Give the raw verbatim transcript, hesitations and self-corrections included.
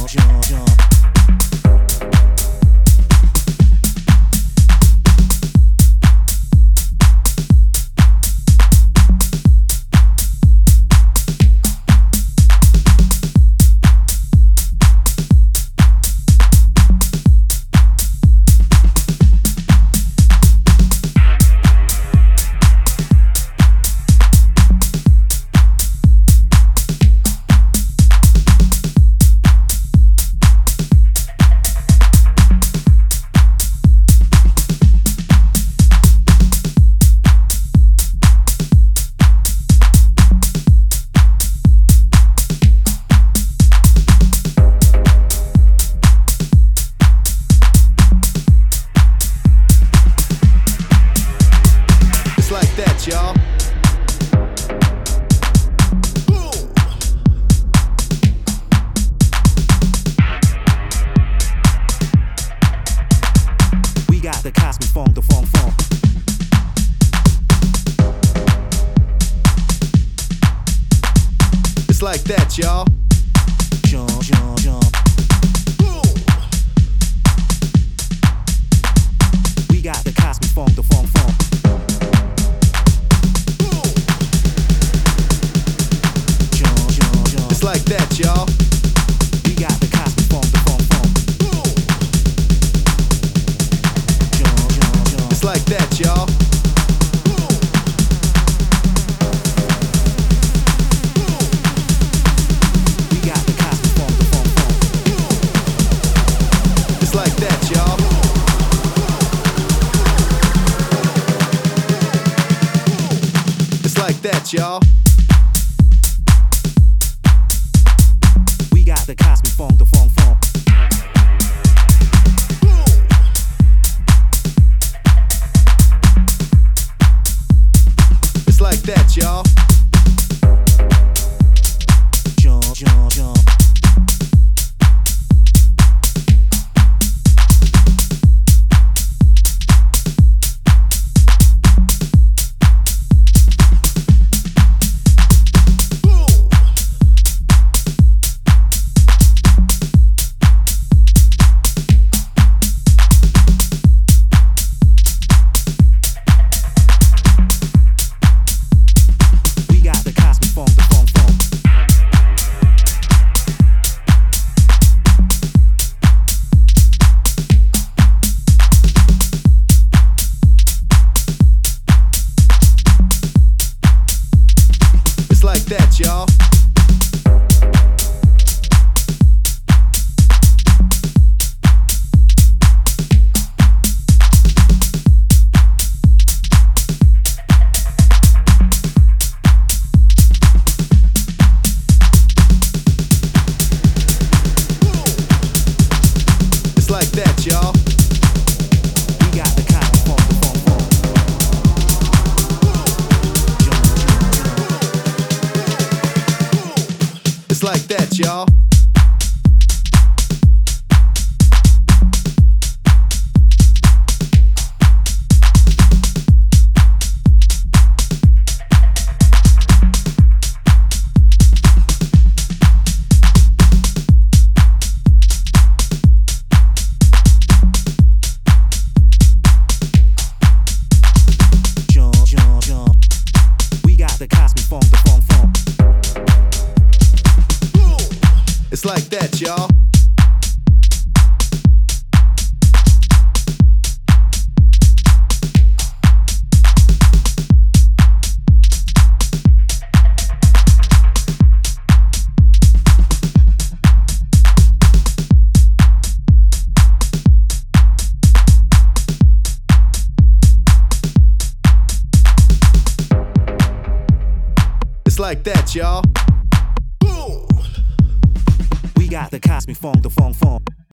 Y'all. We got the cosmic funk, the funk funk. It's like that, y'all. Jump, jump, jump. We got the cosmic funk, the funk funk. It's like that, y'all. We got the cosmic funk, the funk funk. It's like that, y'all. We got the cosmic funk, the funk funk. It's like that, y'all. It's like that, y'all. The cosmic funk, the funk funk. It's like that, y'all. Jump, jump, jump. That, y'all. It's like that, y'all. We got the cosmic funk, the funk funk. It's like that, y'all. Jump, jump, jump. We got the cosmic funk, the funk funk. It's like that, y'all. It's like that, y'all. We got the cosmic funk, the funk funk.